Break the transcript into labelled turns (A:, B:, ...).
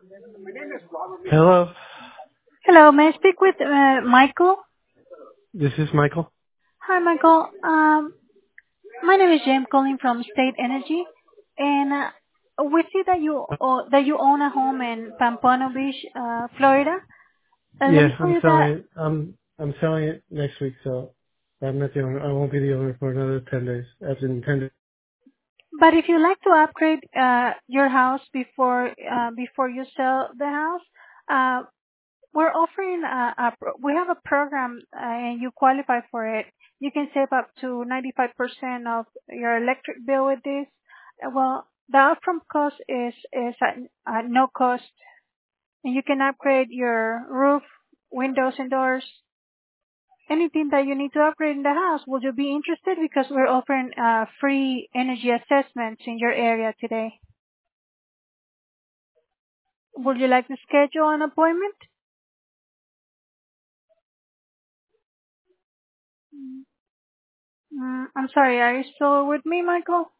A: Hello,
B: Hello, may I speak with Michael?
A: this is Michael.
B: Hi, Michael. My name is Jim, calling from State Energy, and we see that you own a home in Pampano Beach, Florida. Let
A: Yeah,
B: me tell
A: I'm
B: you
A: selling
B: that.
A: it. I'm selling it next week, so I'm not the owner. I won't be the owner for another 10 days. As in 10 days.
B: But if you like to upgrade your house before you sell the house, uh, we're offering we have a program, and you qualify for it. You can save up to 95% of your electric bill with this. Well, the upfront cost is at no cost, and you can upgrade your roof, windows and doors, anything that you need to upgrade in the house. Would you be interested? Because we're offering free energy assessments in your area today. Would you like to schedule an appointment? I'm sorry, are you still with me, Michael?